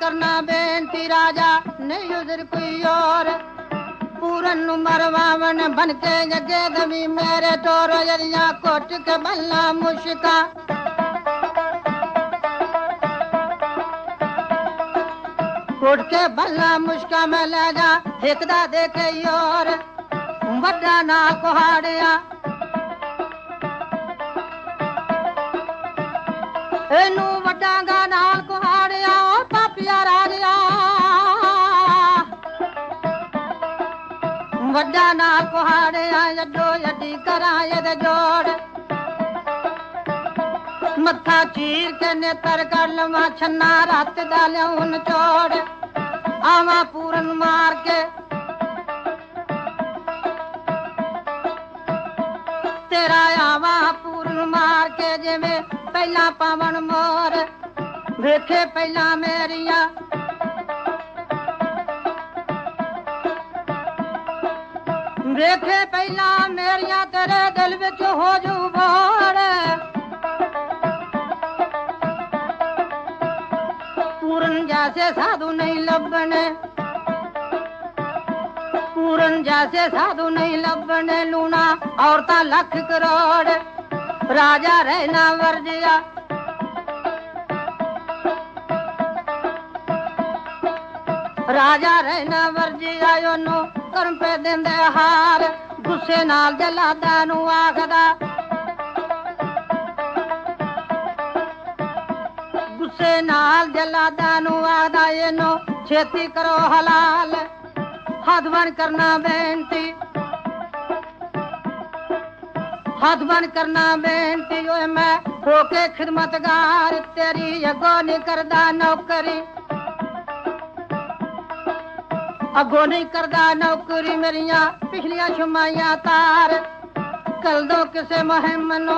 करना बेनती राजा नहीं उधर कोई और पूरन मरवावन बन के जगे दमी मेरे टोरो यरिया कोट के बल्ला मुश्का कोट के बल्ला मुश्का में ले जा एकदा देखे और वड्डा नाल कुहाड़िया एनू वड्डा गा नाल कुहाड़िया ओ पापिया राजिया वड्डा नाल कुहाड़िया जड्डो जड्डी कराए दे जोड़ मत्था चीर के नेतर कर लवा छन्ना रात डाले उन चोड़ आवा पूरन मार के तेरा आवा पूरन मार के जिवें पहला पावन मोर वेखे पहला मेरिया वेखे पहला मेरिया तेरे दिल विच हो जू बोर पूरन जैसे साधु नहीं लभने पूरन जैसे साधु नहीं लभने लूना औरता लख करोड़ राजा रहना वर्जिया राजा रहना वर्जिया योनो कर्म पे देंदे हार गुस्से नाल जलादा नू आखदा गुस्से नाल जलादा नू आखदा येनो छेती करो हलाल हाथ बन करना बेनती हाथ बन करना बेनती ओए मैं होके खिदमतगार तेरी अगो नहीं करदा नौकरी अगो नहीं करदा नौकरी मेरिया पिछलियां शुमाइयां तार कल दो किसे मुहिम नो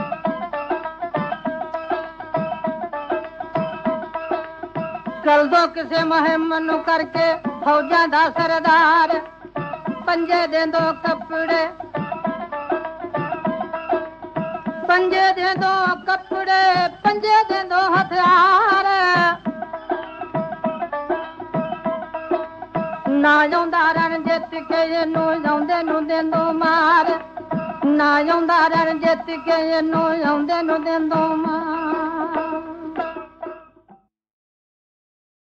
कल दो किसे मुहिम नो करके फौजा दा सरदार पंजे दे दो कपड़े पंजे दे दो कपड़े पंजे दे दो हथियार ना जाऊंदा रण जित के इनू जाऊंदे नू देंदो मार ना जाऊंदा रण जित के इनू जाऊंदे नू देंदो मार